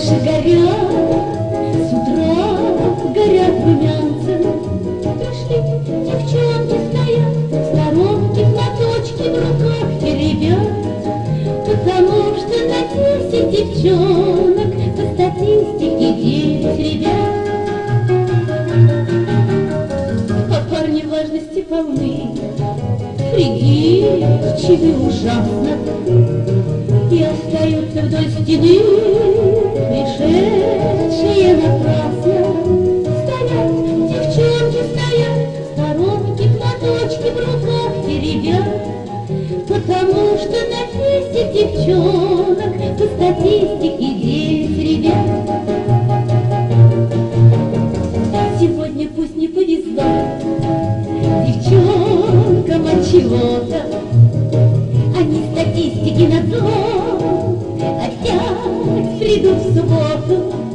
души горят, с утра горят румянцем. Пришли девчонки, стоят в сторонке, платочки в руках теребят, потому что на 10 девчонок по статистике 9 ребят. А парни важности полны, придирчивы ужасно, и остаются вдоль стены, пришедшие напрасно. Стоят, девчонки стоят, сторонки, платочки в руках теребят, потому что на 10 девчонок по статистике 9 ребят. Сегодня пусть не повезло девчонкам от чего-то, они статистики на то опять придут в субботу.